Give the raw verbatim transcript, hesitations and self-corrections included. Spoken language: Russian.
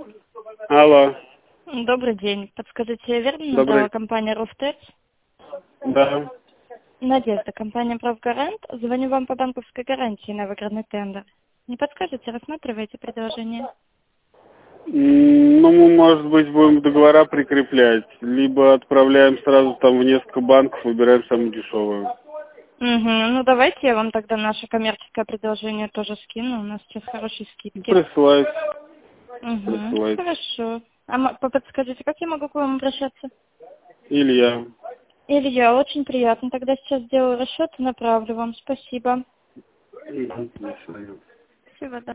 Алло. Добрый день. Подскажите, я верно Добрый. набрала компанию Руфтекс? Да. Надежда, компания «Правгарант». Звоню вам по банковской гарантии на выигранный тендер. Не подскажете, рассматриваете предложение? М, Ну, мы, может быть, будем договора прикреплять, либо отправляем сразу там в несколько банков, выбираем самую дешевую. Угу. Ну, давайте я вам тогда наше коммерческое предложение тоже скину. У нас сейчас хорошие скидки. Присылайте, Угу. присылайте. Хорошо. А м- подскажите, как я могу к вам обращаться? Илья. Илья, очень приятно. Тогда сейчас сделаю расчет и направлю вам. Спасибо. Мгм. До свидания. Всего доброго.